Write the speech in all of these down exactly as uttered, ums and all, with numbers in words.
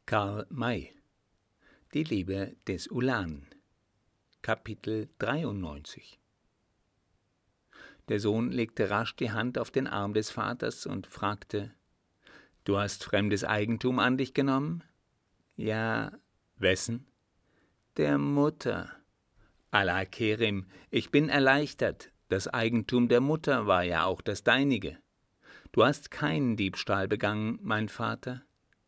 Karl May. Die Liebe des Ulan. Kapitel dreiundneunzig. Der Sohn legte rasch die Hand auf den Arm des Vaters und fragte: »Du hast fremdes Eigentum an dich genommen?« »Ja.« »Wessen?« »Der Mutter.« »Allah Kerim, ich bin erleichtert. Das Eigentum der Mutter war ja auch das deinige. Du hast keinen Diebstahl begangen, mein Vater.«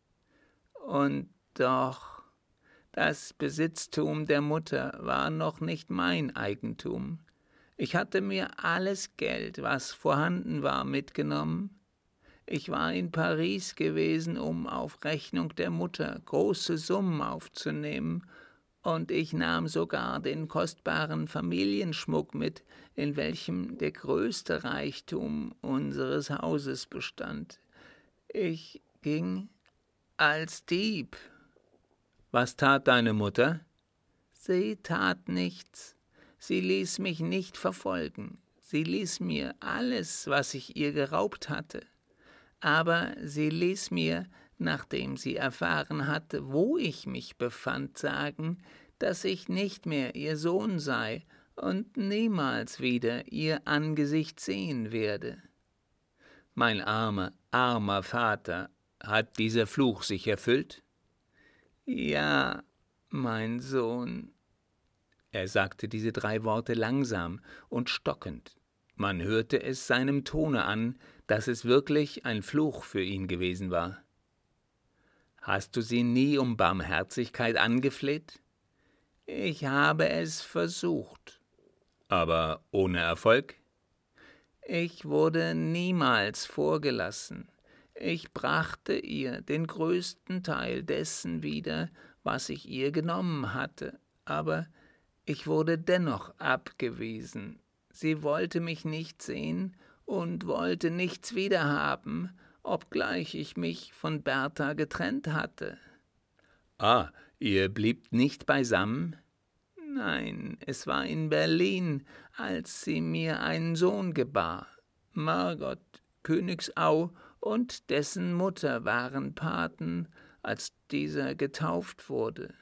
»Und doch, das Besitztum der Mutter war noch nicht mein Eigentum. Ich hatte mir alles Geld, was vorhanden war, mitgenommen. Ich war in Paris gewesen, um auf Rechnung der Mutter große Summen aufzunehmen, und ich nahm sogar den kostbaren Familienschmuck mit, in welchem der größte Reichtum unseres Hauses bestand. Ich ging als Dieb.« »Was tat deine Mutter?« »Sie tat nichts. Sie ließ mich nicht verfolgen. Sie ließ mir alles, was ich ihr geraubt hatte. Aber sie ließ mir, nachdem sie erfahren hatte, wo ich mich befand, sagen, dass ich nicht mehr ihr Sohn sei und niemals wieder ihr Angesicht sehen werde.« »Mein armer, armer Vater, hat dieser Fluch sich erfüllt?« »Ja, mein Sohn.« Er sagte diese drei Worte langsam und stockend. Man hörte es seinem Tone an, dass es wirklich ein Fluch für ihn gewesen war. »Hast du sie nie um Barmherzigkeit angefleht?« »Ich habe es versucht.« »Aber ohne Erfolg?« »Ich wurde niemals vorgelassen. Ich brachte ihr den größten Teil dessen wieder, was ich ihr genommen hatte, aber ich wurde dennoch abgewiesen. Sie wollte mich nicht sehen und wollte nichts wiederhaben, obgleich ich mich von Bertha getrennt hatte.« »Ah, ihr bliebt nicht beisammen?« »Nein, es war in Berlin, als sie mir einen Sohn gebar. Margot, Königsau und dessen Mutter waren Paten, als dieser getauft wurde.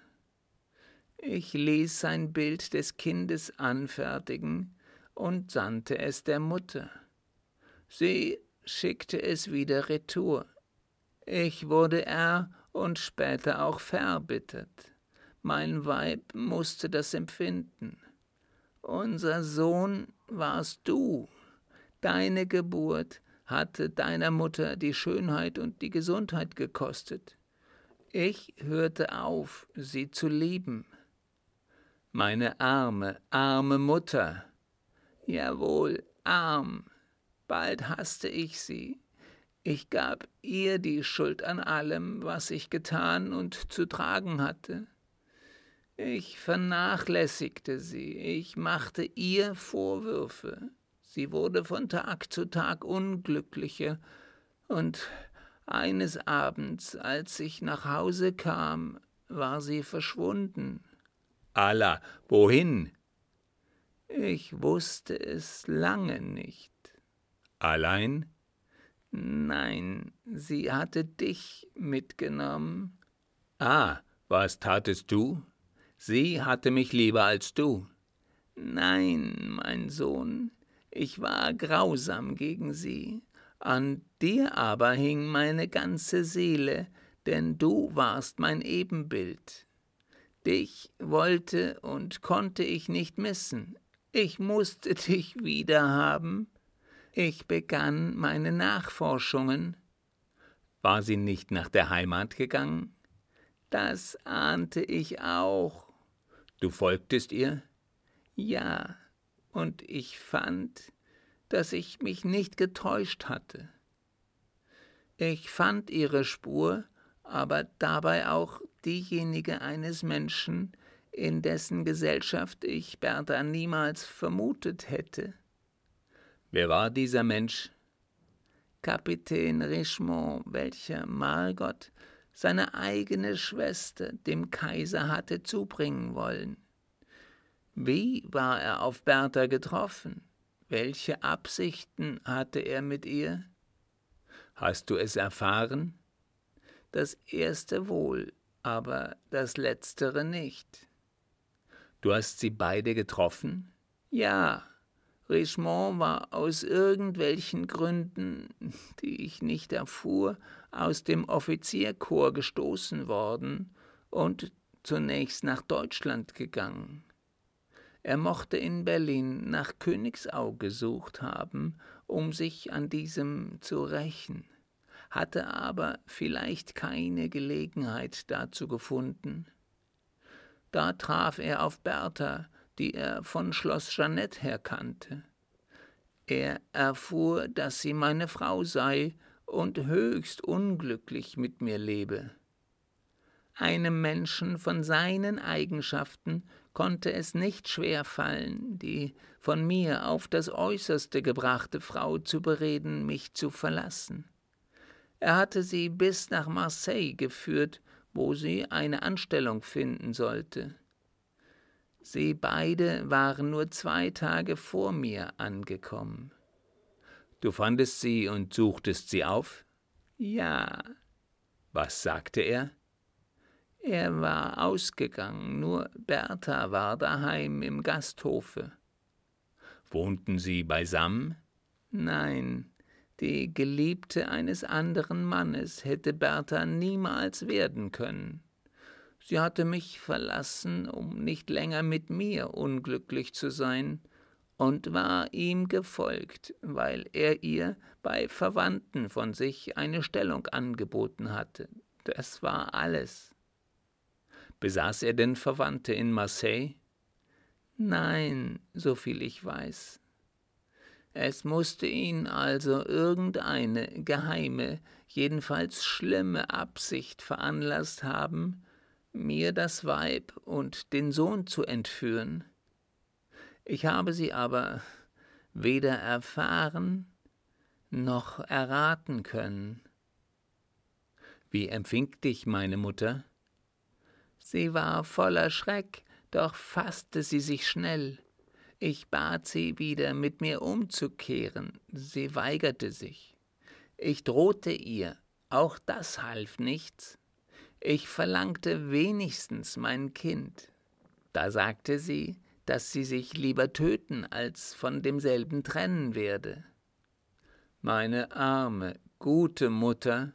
Ich ließ sein Bild des Kindes anfertigen und sandte es der Mutter. Sie schickte es wieder retour. Ich wurde er- und später auch verbittert. Mein Weib musste das empfinden. Unser Sohn warst du. Deine Geburt hatte deiner Mutter die Schönheit und die Gesundheit gekostet. Ich hörte auf, sie zu lieben. Meine arme, arme Mutter. Jawohl, arm. Bald hasste ich sie. Ich gab ihr die Schuld an allem, was ich getan und zu tragen hatte. Ich vernachlässigte sie, ich machte ihr Vorwürfe. Sie wurde von Tag zu Tag unglücklicher, und eines Abends, als ich nach Hause kam, war sie verschwunden.« »Allah, wohin?« »Ich wusste es lange nicht.« »Allein?« »Nein, sie hatte dich mitgenommen.« »Ah, was tatest du? Sie hatte mich lieber als du.« »Nein, mein Sohn, ich war grausam gegen sie. An dir aber hing meine ganze Seele, denn du warst mein Ebenbild. Dich wollte und konnte ich nicht missen. Ich musste dich wiederhaben. Ich begann meine Nachforschungen.« »War sie nicht nach der Heimat gegangen?« »Das ahnte ich auch.« »Du folgtest ihr?« »Ja, und ich fand, dass ich mich nicht getäuscht hatte. Ich fand ihre Spur, aber dabei auch diejenige eines Menschen, in dessen Gesellschaft ich Bertha niemals vermutet hätte.« »Wer war dieser Mensch?« »Kapitän Richemont, welcher Margot, seine eigene Schwester, dem Kaiser hatte zubringen wollen. Wie war er auf Bertha getroffen? Welche Absichten hatte er mit ihr?« »Hast du es erfahren?« »Das erste wohl, aber das Letztere nicht. Du hast sie beide getroffen? Ja, Richemont war aus irgendwelchen Gründen, die ich nicht erfuhr, aus dem Offizierkorps gestoßen worden und zunächst nach Deutschland gegangen. Er mochte in Berlin nach Königsau gesucht haben, um sich an diesem zu rächen, hatte aber vielleicht keine Gelegenheit dazu gefunden. Da traf er auf Bertha, die er von Schloss Jeanette her kannte. Er erfuhr, dass sie meine Frau sei und höchst unglücklich mit mir lebe. Einem Menschen von seinen Eigenschaften konnte es nicht schwer fallen, die von mir auf das Äußerste gebrachte Frau zu bereden, mich zu verlassen. Er hatte sie bis nach Marseille geführt, wo sie eine Anstellung finden sollte. Sie beide waren nur zwei Tage vor mir angekommen. Du fandest sie und suchtest sie auf? Ja. Was sagte er? Er war ausgegangen, nur Bertha war daheim im Gasthofe. Wohnten sie beisammen? Nein, die Geliebte eines anderen Mannes hätte Bertha niemals werden können. Sie hatte mich verlassen, um nicht länger mit mir unglücklich zu sein, und war ihm gefolgt, weil er ihr bei Verwandten von sich eine Stellung angeboten hatte. Das war alles. Besaß er denn Verwandte in Marseille? Nein, soviel ich weiß. Es musste ihn also irgendeine geheime, jedenfalls schlimme Absicht veranlasst haben, mir das Weib und den Sohn zu entführen. Ich habe sie aber weder erfahren noch erraten können. Wie empfing dich meine Mutter? Sie war voller Schreck, doch fasste sie sich schnell. Ich bat sie wieder, mit mir umzukehren. Sie weigerte sich. Ich drohte ihr, auch das half nichts. Ich verlangte wenigstens mein Kind. Da sagte sie, dass sie sich lieber töten, als von demselben trennen werde. Meine arme, gute Mutter,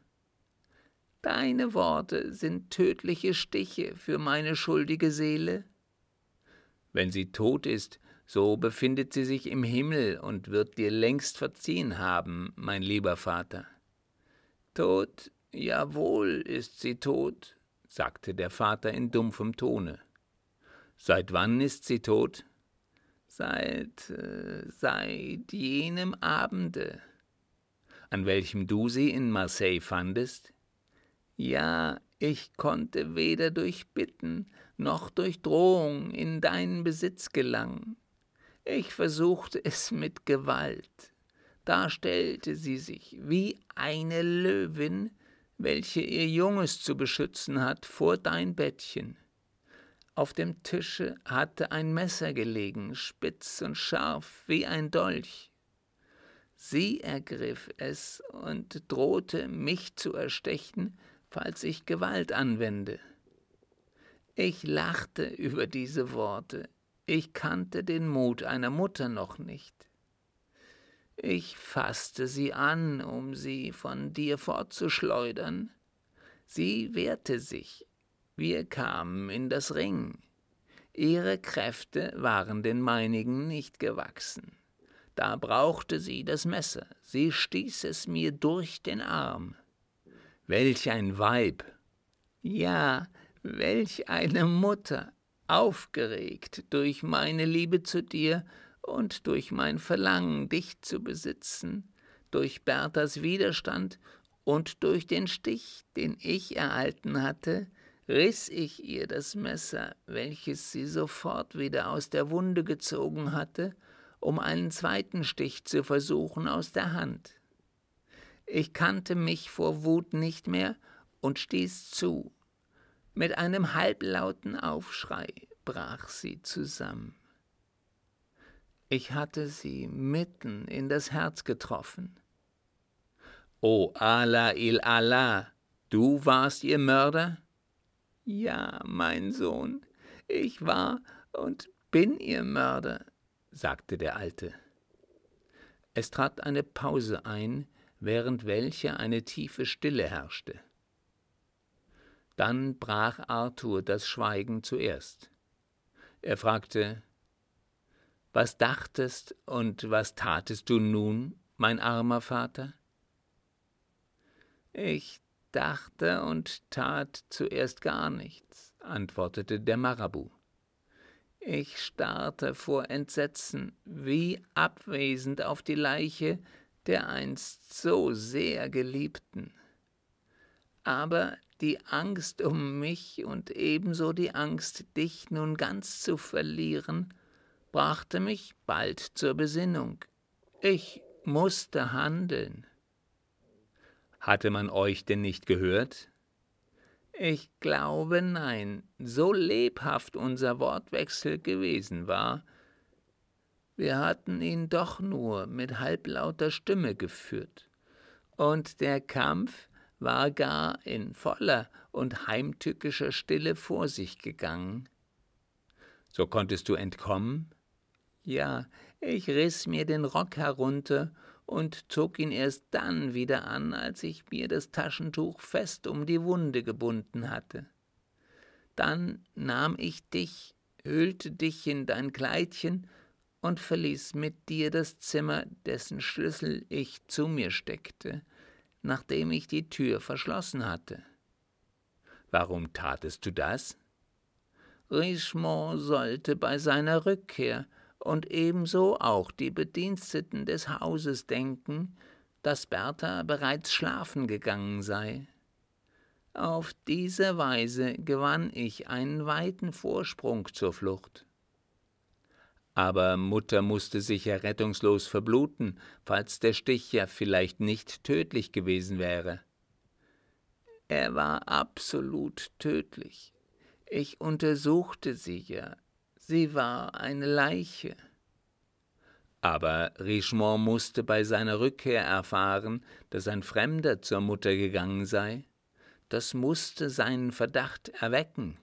deine Worte sind tödliche Stiche für meine schuldige Seele. Wenn sie tot ist, so befindet sie sich im Himmel und wird dir längst verziehen haben, mein lieber Vater. Tot, jawohl, ist sie tot, sagte der Vater in dumpfem Tone. Seit wann ist sie tot? Seit, äh, seit jenem Abende. An welchem du sie in Marseille fandest? Ja, ich konnte weder durch Bitten noch durch Drohung in deinen Besitz gelangen. Ich versuchte es mit Gewalt. Da stellte sie sich wie eine Löwin, welche ihr Junges zu beschützen hat, vor dein Bettchen. Auf dem Tische hatte ein Messer gelegen, spitz und scharf wie ein Dolch. Sie ergriff es und drohte, mich zu erstechen, falls ich Gewalt anwende. Ich lachte über diese Worte. Ich kannte den Mut einer Mutter noch nicht. Ich fasste sie an, um sie von dir fortzuschleudern. Sie wehrte sich. Wir kamen in das Ring. Ihre Kräfte waren den meinigen nicht gewachsen. Da brauchte sie das Messer. Sie stieß es mir durch den Arm. Welch ein Weib! Ja, welch eine Mutter! Aufgeregt durch meine Liebe zu dir und durch mein Verlangen, dich zu besitzen, durch Berthas Widerstand und durch den Stich, den ich erhalten hatte, riss ich ihr das Messer, welches sie sofort wieder aus der Wunde gezogen hatte, um einen zweiten Stich zu versuchen, aus der Hand. Ich kannte mich vor Wut nicht mehr und stieß zu. Mit einem halblauten Aufschrei brach sie zusammen. Ich hatte sie mitten in das Herz getroffen. O Allah il Allah, du warst ihr Mörder? »Ja, mein Sohn, ich war und bin Ihr Mörder«, sagte der Alte. Es trat eine Pause ein, während welcher eine tiefe Stille herrschte. Dann brach Arthur das Schweigen zuerst. Er fragte: »Was dachtest und was tatest du nun, mein armer Vater?« »Ich dachte und tat zuerst gar nichts«, antwortete der Marabu. »Ich starrte vor Entsetzen wie abwesend auf die Leiche der einst so sehr Geliebten. Aber die Angst um mich und ebenso die Angst, dich nun ganz zu verlieren, brachte mich bald zur Besinnung. Ich musste handeln.« »Hatte man euch denn nicht gehört?« »Ich glaube, nein, so lebhaft unser Wortwechsel gewesen war. Wir hatten ihn doch nur mit halblauter Stimme geführt, und der Kampf war gar in voller und heimtückischer Stille vor sich gegangen.« »So konntest du entkommen?« »Ja, ich riss mir den Rock herunter und zog ihn erst dann wieder an, als ich mir das Taschentuch fest um die Wunde gebunden hatte. Dann nahm ich dich, hüllte dich in dein Kleidchen und verließ mit dir das Zimmer, dessen Schlüssel ich zu mir steckte, nachdem ich die Tür verschlossen hatte.« »Warum tatest du das?« »Richemont sollte bei seiner Rückkehr und ebenso auch die Bediensteten des Hauses denken, dass Bertha bereits schlafen gegangen sei. Auf diese Weise gewann ich einen weiten Vorsprung zur Flucht.« »Aber Mutter musste sich ja rettungslos verbluten, falls der Stich ja vielleicht nicht tödlich gewesen wäre.« »Er war absolut tödlich. Ich untersuchte sie ja. Sie war eine Leiche.« »Aber Richemont musste bei seiner Rückkehr erfahren, dass ein Fremder zur Mutter gegangen sei. Das musste seinen Verdacht erwecken.«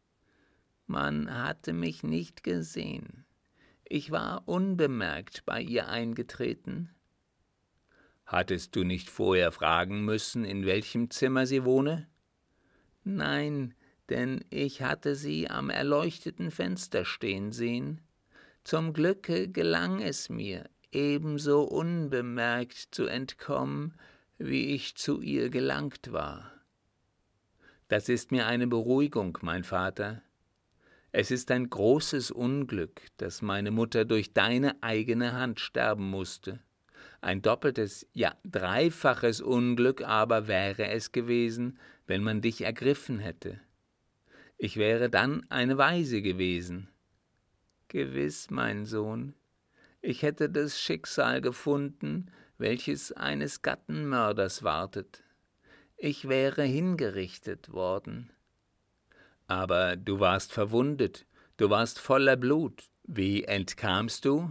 »Man hatte mich nicht gesehen. Ich war unbemerkt bei ihr eingetreten.« »Hattest du nicht vorher fragen müssen, in welchem Zimmer sie wohne?« »Nein, denn ich hatte sie am erleuchteten Fenster stehen sehen. Zum Glücke gelang es mir, ebenso unbemerkt zu entkommen, wie ich zu ihr gelangt war.« »Das ist mir eine Beruhigung, mein Vater. Es ist ein großes Unglück, dass meine Mutter durch deine eigene Hand sterben musste. Ein doppeltes, ja dreifaches Unglück aber wäre es gewesen, wenn man dich ergriffen hätte. Ich wäre dann eine Waise gewesen.« »Gewiss, mein Sohn, ich hätte das Schicksal gefunden, welches eines Gattenmörders wartet. Ich wäre hingerichtet worden.« »Aber du warst verwundet, du warst voller Blut. Wie entkamst du?«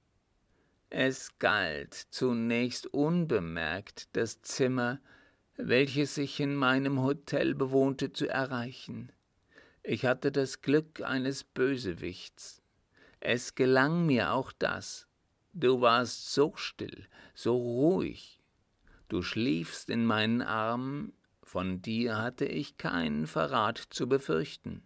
»Es galt, zunächst unbemerkt das Zimmer, welches ich in meinem Hotel bewohnte, zu erreichen. Ich hatte das Glück eines Bösewichts. Es gelang mir auch das. Du warst so still, so ruhig. Du schliefst in meinen Armen, von dir hatte ich keinen Verrat zu befürchten.«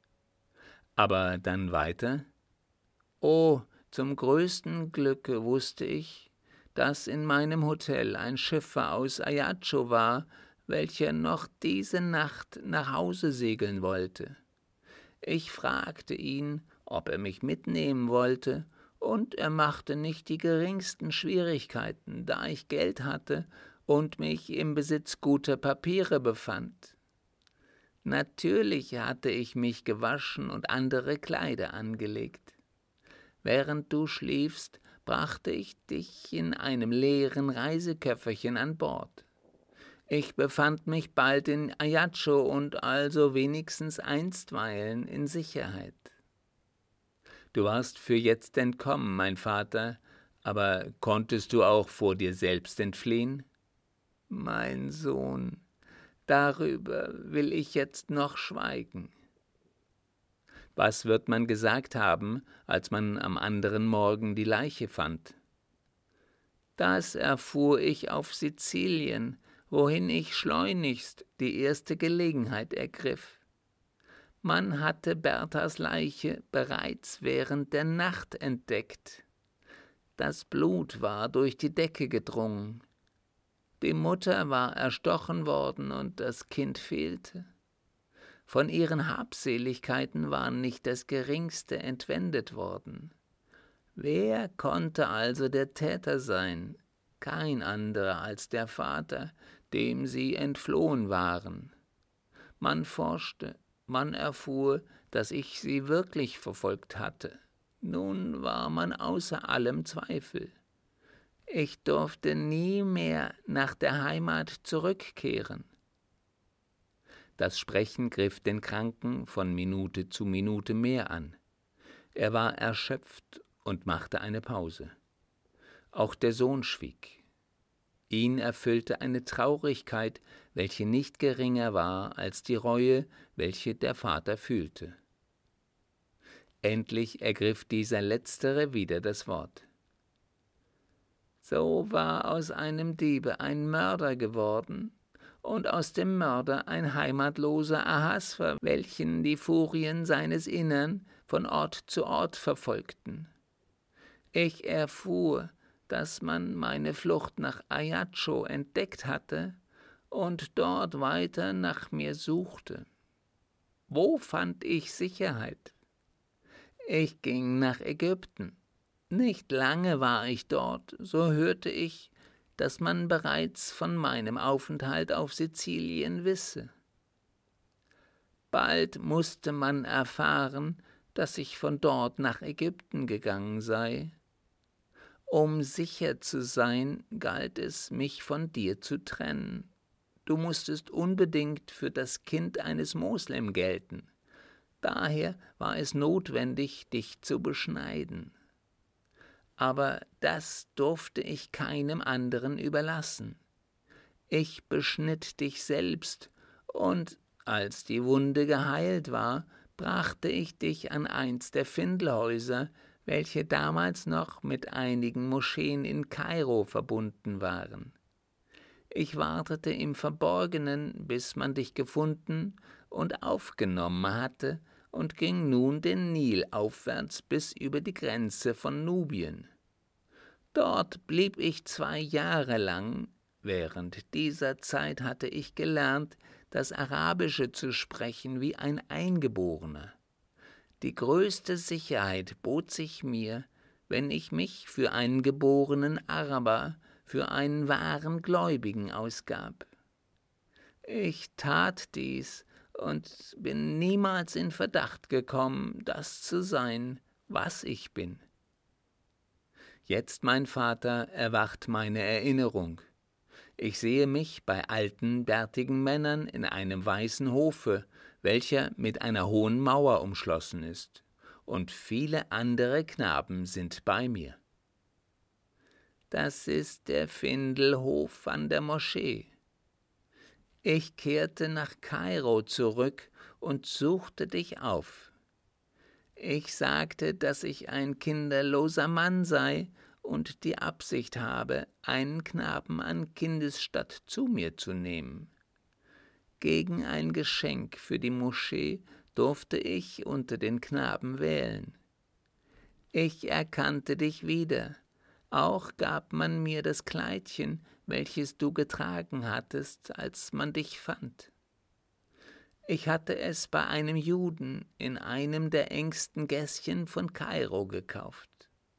»Aber dann weiter?« »Oh, zum größten Glücke wusste ich, dass in meinem Hotel ein Schiffer aus Ajaccio war, welcher noch diese Nacht nach Hause segeln wollte. Ich fragte ihn, ob er mich mitnehmen wollte, und er machte nicht die geringsten Schwierigkeiten, da ich Geld hatte und mich im Besitz guter Papiere befand. Natürlich hatte ich mich gewaschen und andere Kleider angelegt. Während du schliefst, brachte ich dich in einem leeren Reiseköfferchen an Bord. Ich befand mich bald in Ajaccio und also wenigstens einstweilen in Sicherheit. Du warst für jetzt entkommen, mein Vater, aber konntest du auch vor dir selbst entfliehen?« »Mein Sohn, darüber will ich jetzt noch schweigen. Was wird man gesagt haben, als man am anderen Morgen die Leiche fand? Das erfuhr ich auf Sizilien, wohin ich schleunigst die erste Gelegenheit ergriff. Man hatte Berthas Leiche bereits während der Nacht entdeckt. Das Blut war durch die Decke gedrungen. Die Mutter war erstochen worden und das Kind fehlte. Von ihren Habseligkeiten war nicht das Geringste entwendet worden. Wer konnte also der Täter sein? Kein anderer als der Vater, dem sie entflohen waren. Man forschte, man erfuhr, dass ich sie wirklich verfolgt hatte. Nun war man außer allem Zweifel. Ich durfte nie mehr nach der Heimat zurückkehren. Das Sprechen griff den Kranken von Minute zu Minute mehr an. Er war erschöpft und machte eine Pause. Auch der Sohn schwieg. Ihn erfüllte eine Traurigkeit, welche nicht geringer war als die Reue, welche der Vater fühlte. Endlich ergriff dieser Letztere wieder das Wort. So war aus einem Diebe ein Mörder geworden und aus dem Mörder ein heimatloser Ahasver, welchen die Furien seines Innern von Ort zu Ort verfolgten. Ich erfuhr, dass man meine Flucht nach Ajaccio entdeckt hatte und dort weiter nach mir suchte. Wo fand ich Sicherheit? Ich ging nach Ägypten. Nicht lange war ich dort, so hörte ich, dass man bereits von meinem Aufenthalt auf Sizilien wisse. Bald musste man erfahren, dass ich von dort nach Ägypten gegangen sei. Um sicher zu sein, galt es, mich von dir zu trennen. Du musstest unbedingt für das Kind eines Moslem gelten. Daher war es notwendig, dich zu beschneiden. Aber das durfte ich keinem anderen überlassen. Ich beschnitt dich selbst, und als die Wunde geheilt war, brachte ich dich an eins der Findelhäuser, welche damals noch mit einigen Moscheen in Kairo verbunden waren. Ich wartete im Verborgenen, bis man dich gefunden und aufgenommen hatte, und ging nun den Nil aufwärts bis über die Grenze von Nubien. Dort blieb ich zwei Jahre lang. Während dieser Zeit hatte ich gelernt, das Arabische zu sprechen wie ein Eingeborener. Die größte Sicherheit bot sich mir, wenn ich mich für einen geborenen Araber, für einen wahren Gläubigen ausgab. Ich tat dies und bin niemals in Verdacht gekommen, das zu sein, was ich bin. Jetzt, mein Vater, erwacht meine Erinnerung. Ich sehe mich bei alten, bärtigen Männern in einem weißen Hofe, welcher mit einer hohen Mauer umschlossen ist, und viele andere Knaben sind bei mir. Das ist der Findelhof an der Moschee. Ich kehrte nach Kairo zurück und suchte dich auf. Ich sagte, dass ich ein kinderloser Mann sei und die Absicht habe, einen Knaben an Kindesstatt zu mir zu nehmen. Gegen ein Geschenk für die Moschee durfte ich unter den Knaben wählen. Ich erkannte dich wieder, auch gab man mir das Kleidchen, welches du getragen hattest, als man dich fand. Ich hatte es bei einem Juden in einem der engsten Gässchen von Kairo gekauft.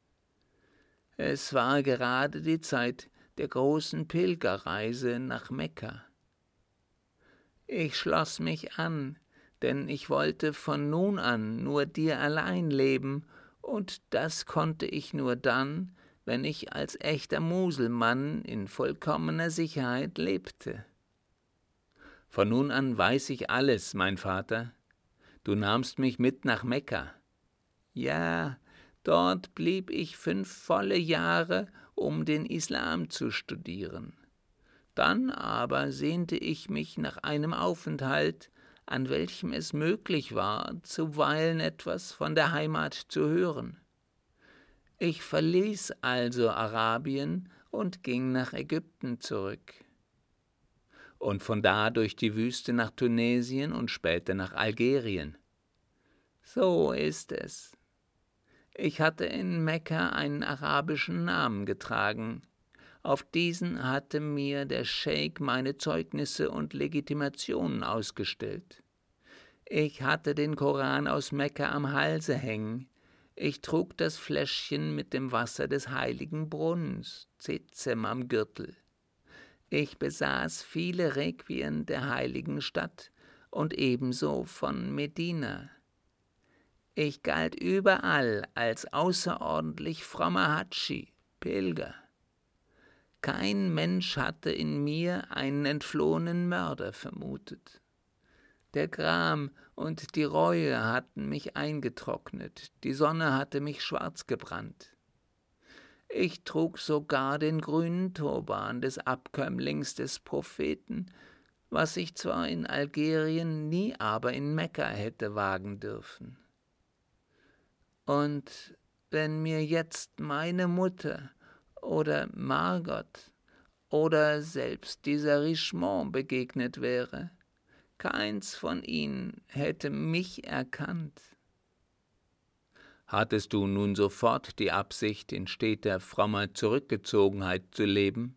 Es war gerade die Zeit der großen Pilgerreise nach Mekka. Ich schloss mich an, denn ich wollte von nun an nur dir allein leben, und das konnte ich nur dann, wenn ich als echter Muselmann in vollkommener Sicherheit lebte. Von nun an weiß ich alles, mein Vater. Du nahmst mich mit nach Mekka. Ja, dort blieb ich fünf volle Jahre, um den Islam zu studieren. Dann aber sehnte ich mich nach einem Aufenthalt, an welchem es möglich war, zuweilen etwas von der Heimat zu hören. Ich verließ also Arabien und ging nach Ägypten zurück. Und von da durch die Wüste nach Tunesien und später nach Algerien. So ist es. Ich hatte in Mekka einen arabischen Namen getragen. Auf diesen hatte mir der Scheik meine Zeugnisse und Legitimationen ausgestellt. Ich hatte den Koran aus Mekka am Halse hängen. Ich trug das Fläschchen mit dem Wasser des heiligen Brunnens, Zezem, am Gürtel. Ich besaß viele Requien der heiligen Stadt und ebenso von Medina. Ich galt überall als außerordentlich frommer Hadschi, Pilger. Kein Mensch hatte in mir einen entflohenen Mörder vermutet. Der Gram und die Reue hatten mich eingetrocknet, die Sonne hatte mich schwarz gebrannt. Ich trug sogar den grünen Turban des Abkömmlings des Propheten, was ich zwar in Algerien, nie aber in Mekka hätte wagen dürfen. Und wenn mir jetzt meine Mutter oder Margot oder selbst dieser Richemont begegnet wäre, keins von ihnen hätte mich erkannt. Hattest du nun sofort die Absicht, in steter, frommer Zurückgezogenheit zu leben?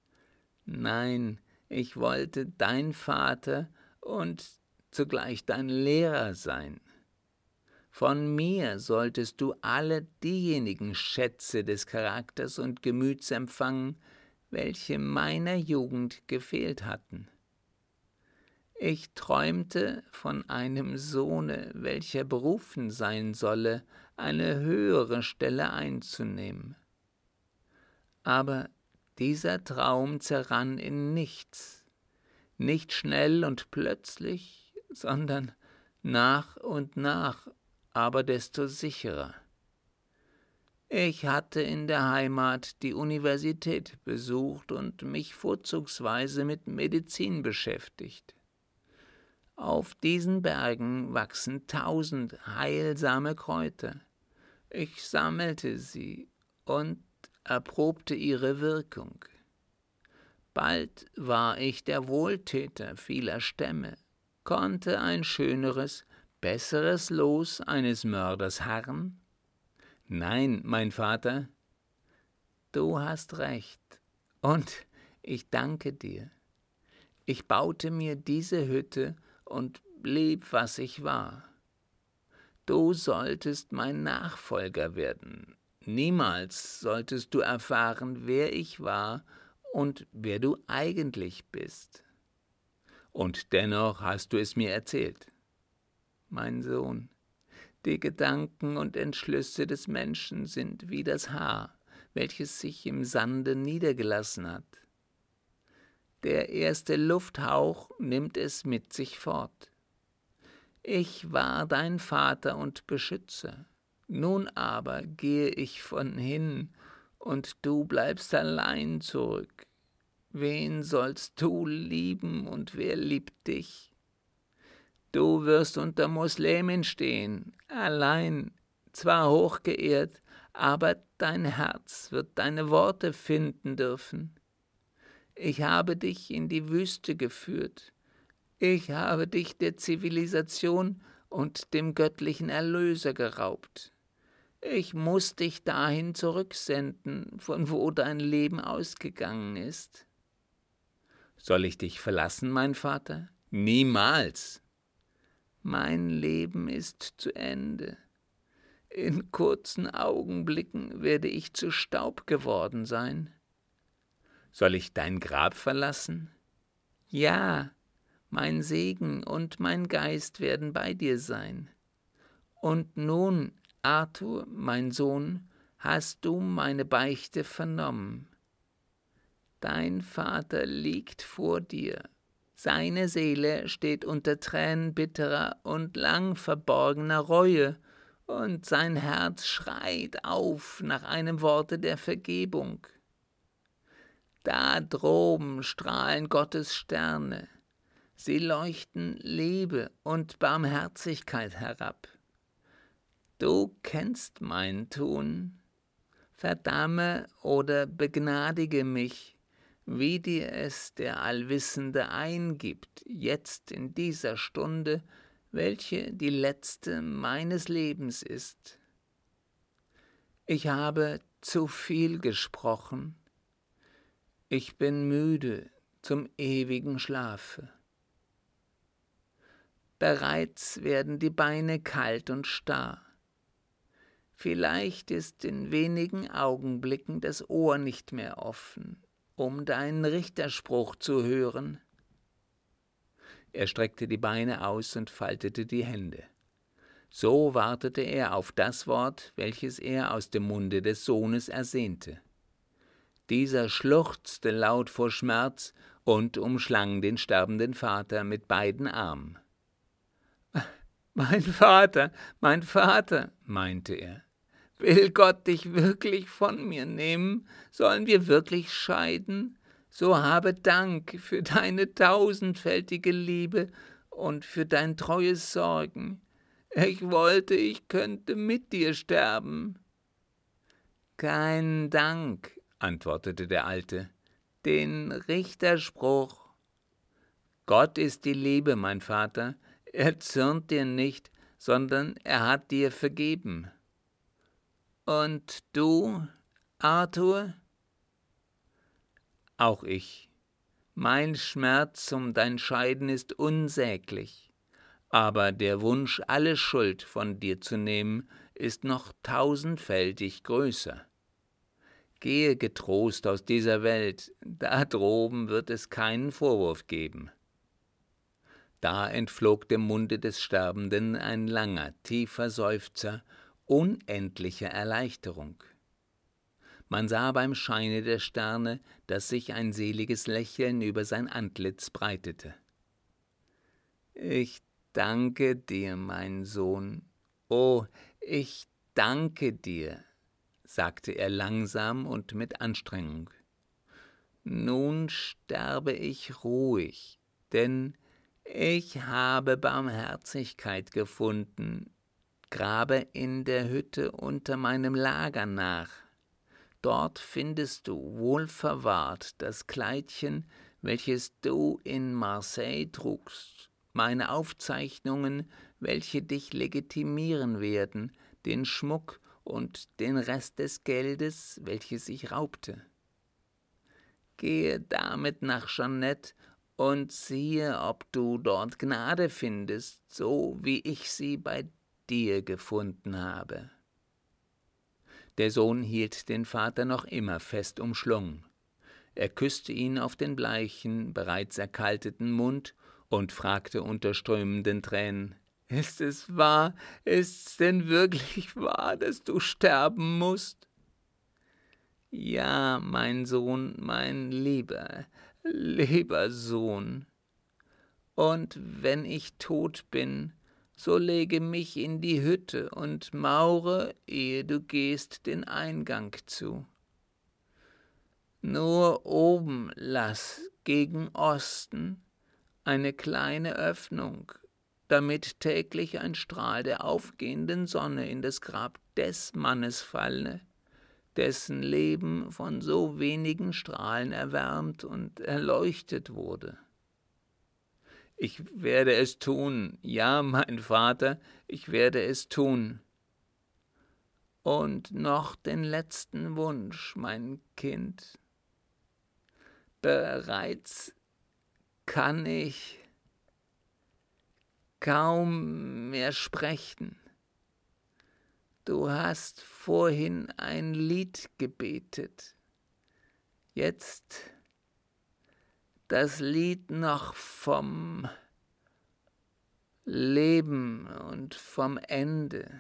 Nein, ich wollte dein Vater und zugleich dein Lehrer sein. Von mir solltest du alle diejenigen Schätze des Charakters und Gemüts empfangen, welche meiner Jugend gefehlt hatten. Ich träumte von einem Sohne, welcher berufen sein solle, eine höhere Stelle einzunehmen. Aber dieser Traum zerrann in nichts, nicht schnell und plötzlich, sondern nach und nach, aber desto sicherer. Ich hatte in der Heimat die Universität besucht und mich vorzugsweise mit Medizin beschäftigt. Auf diesen Bergen wachsen tausend heilsame Kräuter. Ich sammelte sie und erprobte ihre Wirkung. Bald war ich der Wohltäter vieler Stämme, konnte ein schöneres, besseres Los eines Mörders harren? Nein, mein Vater, du hast recht, und ich danke dir. Ich baute mir diese Hütte und blieb, was ich war. Du solltest mein Nachfolger werden. Niemals solltest du erfahren, wer ich war und wer du eigentlich bist. Und dennoch hast du es mir erzählt. Mein Sohn, die Gedanken und Entschlüsse des Menschen sind wie das Haar, welches sich im Sande niedergelassen hat. Der erste Lufthauch nimmt es mit sich fort. Ich war dein Vater und Beschützer, nun aber gehe ich von hin, und du bleibst allein zurück. Wen sollst du lieben und wer liebt dich? Du wirst unter Moslemin stehen, allein, zwar hochgeehrt, aber dein Herz wird deine Worte finden dürfen. Ich habe dich in die Wüste geführt. Ich habe dich der Zivilisation und dem göttlichen Erlöser geraubt. Ich muß dich dahin zurücksenden, von wo dein Leben ausgegangen ist. Soll ich dich verlassen, mein Vater? Niemals! Mein Leben ist zu Ende. In kurzen Augenblicken werde ich zu Staub geworden sein. Soll ich dein Grab verlassen? Ja, mein Segen und mein Geist werden bei dir sein. Und nun, Arthur, mein Sohn, hast du meine Beichte vernommen. Dein Vater liegt vor dir. Seine Seele steht unter Tränen bitterer und lang verborgener Reue, und sein Herz schreit auf nach einem Worte der Vergebung. Da droben strahlen Gottes Sterne, sie leuchten Liebe und Barmherzigkeit herab. Du kennst mein Tun, verdamme oder begnadige mich, wie dir es der Allwissende eingibt, jetzt in dieser Stunde, welche die letzte meines Lebens ist. Ich habe zu viel gesprochen, ich bin müde zum ewigen Schlafe. Bereits werden die Beine kalt und starr. Vielleicht ist in wenigen Augenblicken das Ohr nicht mehr offen, um deinen Richterspruch zu hören. Er streckte die Beine aus und faltete die Hände. So wartete er auf das Wort, welches er aus dem Munde des Sohnes ersehnte. Dieser schluchzte laut vor Schmerz und umschlang den sterbenden Vater mit beiden Armen. »Mein Vater, mein Vater«, meinte er, »will Gott dich wirklich von mir nehmen? Sollen wir wirklich scheiden? So habe Dank für deine tausendfältige Liebe und für dein treues Sorgen. Ich wollte, ich könnte mit dir sterben.« »Kein Dank«, antwortete der Alte, »den Richterspruch. Gott ist die Liebe, mein Vater. Er zürnt dir nicht, sondern er hat dir vergeben. Und du, Arthur?« »Auch ich. Mein Schmerz um dein Scheiden ist unsäglich, aber der Wunsch, alle Schuld von dir zu nehmen, ist noch tausendfältig größer. Gehe getrost aus dieser Welt, da droben wird es keinen Vorwurf geben.« Da entflog dem Munde des Sterbenden ein langer, tiefer Seufzer unendlicher Erleichterung. Man sah beim Scheine der Sterne, dass sich ein seliges Lächeln über sein Antlitz breitete. »Ich danke dir, mein Sohn, oh, ich danke dir«, sagte er langsam und mit Anstrengung. »Nun sterbe ich ruhig, denn ich habe Barmherzigkeit gefunden. Grabe in der Hütte unter meinem Lager nach. Dort findest du wohlverwahrt das Kleidchen, welches du in Marseille trugst, meine Aufzeichnungen, welche dich legitimieren werden, den Schmuck und den Rest des Geldes, welches ich raubte. Gehe damit nach Jeanette und siehe, ob du dort Gnade findest, so wie ich sie bei dir gefunden habe.« Der Sohn hielt den Vater noch immer fest umschlungen. Er küsste ihn auf den bleichen, bereits erkalteten Mund und fragte unter strömenden Tränen, »Ist es wahr, ist's denn wirklich wahr, dass du sterben musst?« »Ja, mein Sohn, mein lieber, lieber Sohn. Und wenn ich tot bin, so lege mich in die Hütte und maure, ehe du gehst, den Eingang zu. Nur oben lass, gegen Osten, eine kleine Öffnung, damit täglich ein Strahl der aufgehenden Sonne in das Grab des Mannes falle, dessen Leben von so wenigen Strahlen erwärmt und erleuchtet wurde. Ich werde es tun, ja, mein Vater, ich werde es tun. Und noch den letzten Wunsch, mein Kind. Bereits kann ich kaum mehr sprechen. Du hast vorhin ein Lied gebetet. Jetzt das Lied noch vom Leben und vom Ende.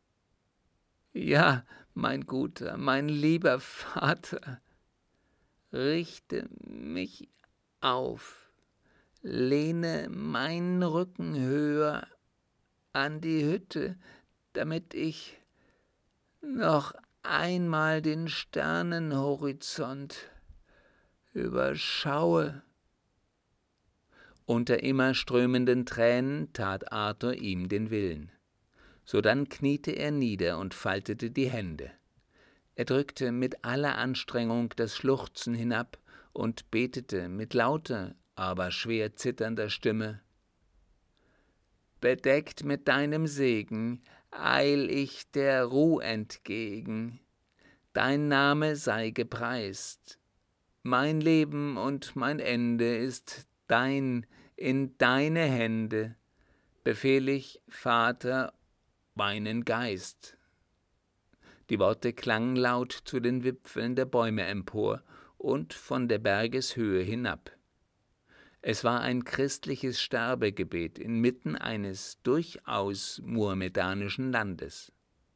Ja, mein guter, mein lieber Vater, richte mich auf, lehne meinen Rücken höher an die Hütte, damit ich noch einmal den Sternenhorizont überschaue. Unter immer strömenden Tränen tat Arthur ihm den Willen. Sodann kniete er nieder und faltete die Hände. Er drückte mit aller Anstrengung das Schluchzen hinab und betete mit lauter, aber schwer zitternder Stimme: »Bedeckt mit deinem Segen eil ich der Ruh entgegen. Dein Name sei gepreist. Mein Leben und mein Ende ist dein, in deine Hände befehl ich, Vater, meinen Geist.« Die Worte klangen laut zu den Wipfeln der Bäume empor und von der Bergeshöhe hinab. Es war ein christliches Sterbegebet inmitten eines durchaus muhammedanischen Landes.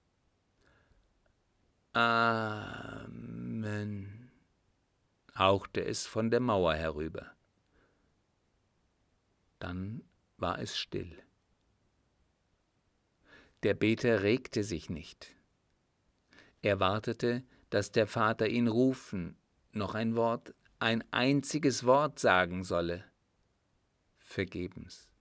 Amen, hauchte es von der Mauer herüber. Dann war es still. Der Beter regte sich nicht. Er wartete, dass der Vater ihn rufen, noch ein Wort, ein einziges Wort sagen solle. Vergebens.